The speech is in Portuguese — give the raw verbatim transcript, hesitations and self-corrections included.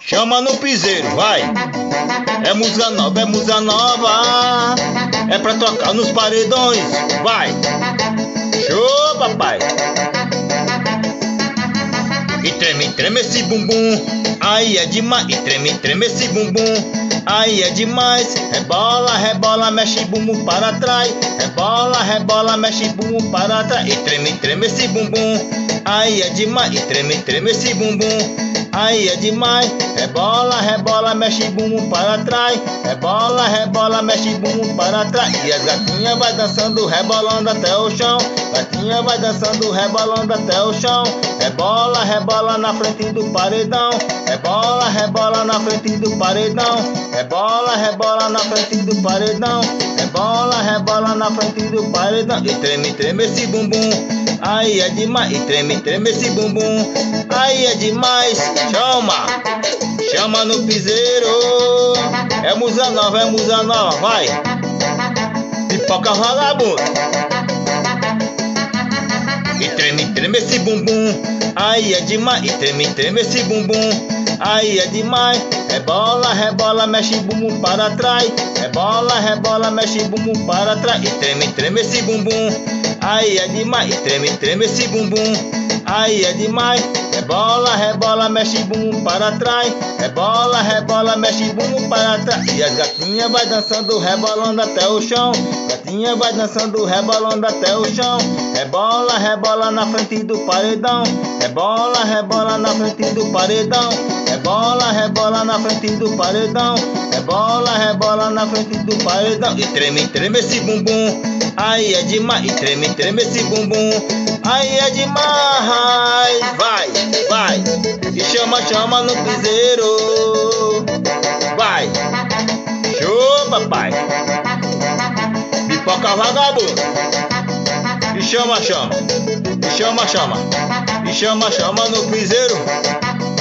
chama no piseiro, vai. É música nova, é música nova, é pra tocar nos paredões, vai. Show, papai. E treme, treme esse bumbum, aí é demais. E treme, treme esse bumbum, aí é demais. Rebola, rebola, mexe bumbum para trás. Rebola, rebola, mexe bumbum para trás. E treme, treme esse bumbum, aí é demais. E treme, treme esse bumbum, aí é demais. Rebola, rebola, mexe bumbum para trás. Rebola, rebola, mexe bumbum para trás. E as gatinhas vai dançando, rebolando até o chão. Gatinha vai dançando, rebolando até o chão. Rebola, rebola na frente do paredão. Rebola, rebola na frente do paredão. Rebola, rebola na frente do paredão. Rebola, rebola na frente do paredão. E treme, treme esse bumbum, aí é demais. E treme, treme esse bumbum, aí é demais. Chama, chama no piseiro. É musa nova, é musa nova, vai. Pipoca vagabundo. E treme, treme esse bumbum, aí é demais. E treme, treme esse bumbum, aí é demais. Rebola, rebola, mexe bumbum para trás. Rebola, rebola, mexe bumbum para trás. E treme, treme esse bumbum, aí é demais. E treme, treme esse bumbum, aí é demais. Rebola, rebola, mexe bumbum para trás. Rebola, rebola, mexe bumbum para trás. E as gatinhas vai dançando, rebolando até o chão. Gatinha vai dançando, rebolando até o chão. Rebola, rebola na frente do paredão. Rebola, rebola na frente do paredão. Rebola, rebola na frente do paredão. Rebola, rebola na frente do paredão. E treme, treme esse bumbum, aí é demais. E treme, treme esse bumbum, aí é demais. Vai, vai. E chama, chama no piseiro, vai. Show, papai. Pipoca vagabundo. E chama, chama. E chama, chama. E chama, chama no piseiro.